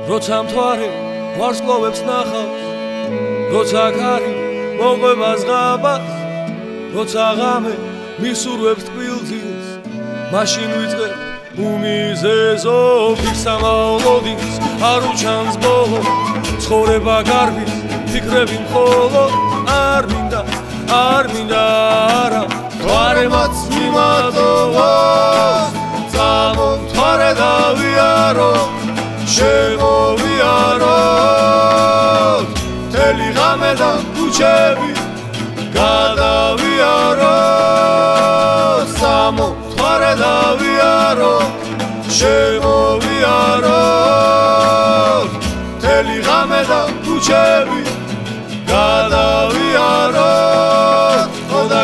როცა მთვარე ვარსკვლავებს ნახავს, როცა ქარი მოყვება ზღაბას, როცა ღამე მისურვებს ტკბილძილს, მაშინ ვიწყებ უმიზეზო ფიქსამავლოდინს, არ უჩანს ბოლო ცხოვრება გარბის, ფიქრები მხოლოდ არ მინდა არა მთვარემაც მიმატოვოს, წამომთვარე დავიარო შემოვიაროთ, მთელი ღამე და ქუჩები გადავიაროთ, წამომთვარე დავიაროთ, შემოვიაროთ, მთელი ღამე და ქუჩები გადავიაროთ, და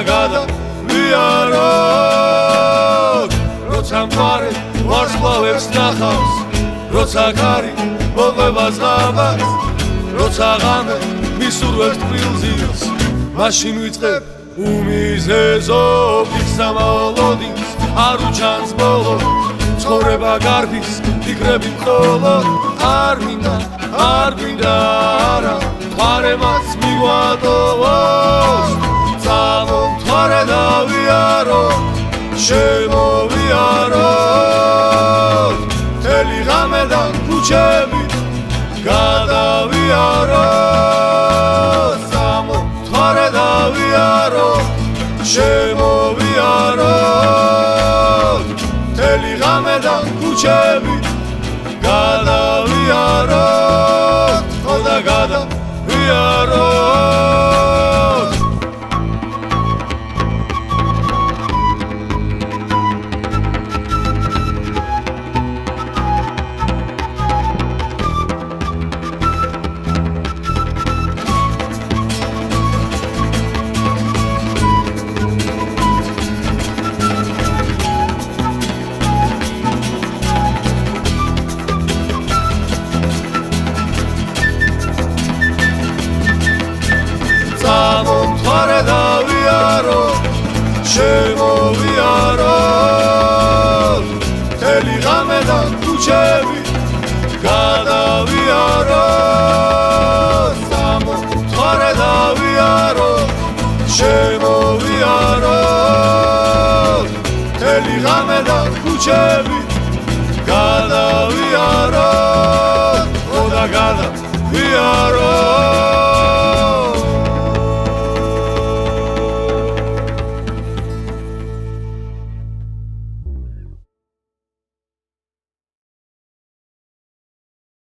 გადავიაროთ, როცა მთვარე ვარსკვლავებს ნახავს, როცა ქარი მოყვება ზღაბას, როცა ღამე მისურვებს ტკბილძილს, მაშინ ვიწყებ უმიზეზო ფიქსამავლოდინს, არ უჩანს ბოლო ცხოვრება გარბის, ფიქრები მხოლოდ არ მინდა არა მთვარემაც მივატოვოს, წამომთვარე დავიარო შემოვიაროთ, მთელი ღამე და ქუჩები გადავიაროთ, წამომთვარე დავიარო შემოვიაროთ, მთელი ღამე და ქუჩები გადავიაროთ, და გადავიაროთ. წამომთვარე დავიაროთ, შემოვიაროთ, მთელი ღამე და ქუჩები გადავიაროთ, წამომთვარე დავიაროთ, შემოვიაროთ, მთელი ღამე და ქუჩები გადავიაროთ, და გადავიაროთ.